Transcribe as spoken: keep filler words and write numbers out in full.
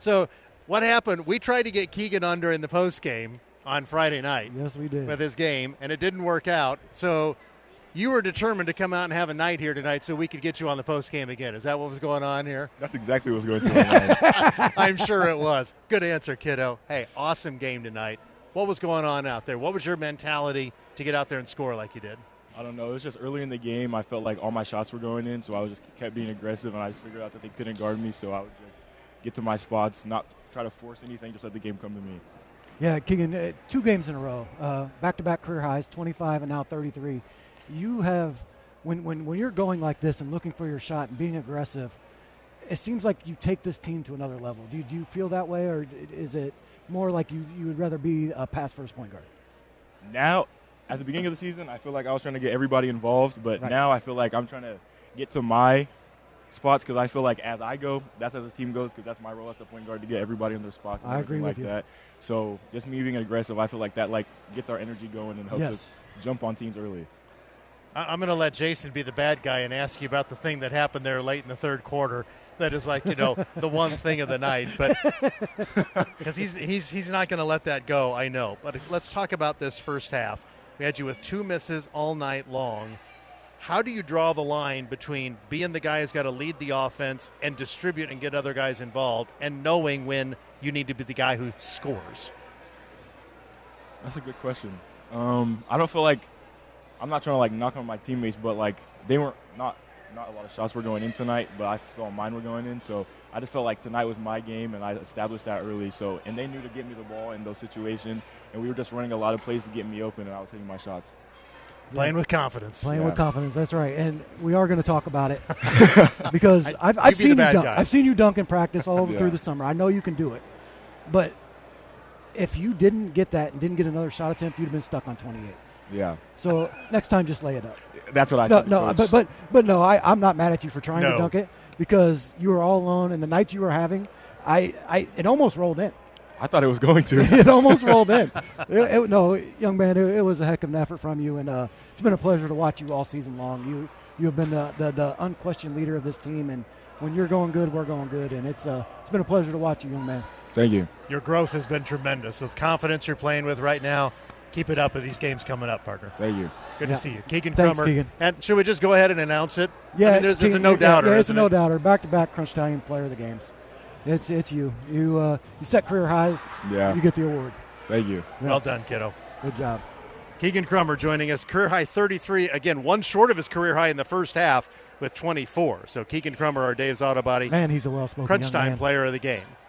So what happened, we tried to get Keegan under in the post game on Friday night. Yes, we did. With his game, and it didn't work out. So you were determined to come out and have a night here tonight so we could get you on the post game again. Is that what was going on here? That's exactly what was going on. I'm sure it was. Good answer, kiddo. Hey, awesome game tonight. What was going on out there? What was your mentality to get out there and score like you did? I don't know. It was just early in the game. I felt like all my shots were going in, so I was just kept being aggressive, and I just figured out that they couldn't guard me, so I would just get to my spots, not try to force anything, just let the game come to me. Yeah, Keegan, uh, two games in a row, uh, back-to-back career highs, twenty-five and now thirty-three. You have, when, when, when you're going like this and looking for your shot and being aggressive, it seems like you take this team to another level. Do you, do you feel that way, or is it more like you, you would rather be a pass-first point guard? Now, at the beginning of the season, I feel like I was trying to get everybody involved, but right. now I feel like I'm trying to get to my spots because I feel like as I go, that's as the team goes because that's my role as the point guard to get everybody in their spots and I agree like with you. that. So just me being aggressive, I feel like that like gets our energy going and helps yes. us jump on teams early. I'm going to let Jason be the bad guy and ask you about the thing that happened there late in the third quarter. That is like, you know, the one thing of the night, but because he's he's he's not going to let that go, I know. But let's talk about this first half. We had you with two misses all night long. How do you draw the line between being the guy who's got to lead the offense and distribute and get other guys involved, and knowing when you need to be the guy who scores? That's a good question. Um, I don't feel like I'm not trying to like knock on my teammates, but like they weren't not. Not a lot of shots were going in tonight, but I saw mine were going in. So I just felt like tonight was my game, and I established that early. So and they knew to get me the ball in those situations, and we were just running a lot of plays to get me open, and I was hitting my shots. Playing yeah. with confidence. Playing yeah. with confidence. That's right. And we are going to talk about it because I, I've, I've seen you dunk. Guy. I've seen you dunk in practice all over yeah. through the summer. I know you can do it, but if you didn't get that and didn't get another shot attempt, you'd have been stuck on twenty-eight. Yeah. So next time, just lay it up. That's what I no, said. No, but but but no, I, I'm not mad at you for trying no. to dunk it because you were all alone, and the night you were having, I, I it almost rolled in. I thought it was going to. It almost rolled in. It, it, no, young man, it, it was a heck of an effort from you, and uh, it's been a pleasure to watch you all season long. You you have been the, the, the unquestioned leader of this team, and when you're going good, we're going good, and it's uh, it's been a pleasure to watch you, young man. Thank you. Your growth has been tremendous. The confidence you're playing with right now, keep it up with these games coming up, partner. Thank you. Good yeah. to see you. Keegan Thanks, Crummer. Keegan. And should we just go ahead and announce it? Yeah, I mean, there's, Keegan, it's a no-doubter, yeah, yeah, it's a isn't it? no-doubter. Back-to-back Crunch Time Player of the Games. It's it's you. You uh, you set career highs. Yeah. You get the award. Thank you. Yeah. Well done, kiddo. Good job. Keegan Crummer joining us. Career high thirty-three. Again, one short of his career high in the first half with twenty-four. So Keegan Crummer, our Dave's Auto Body Man, he's a well-spoken Crunch young Time man. Player of the Game.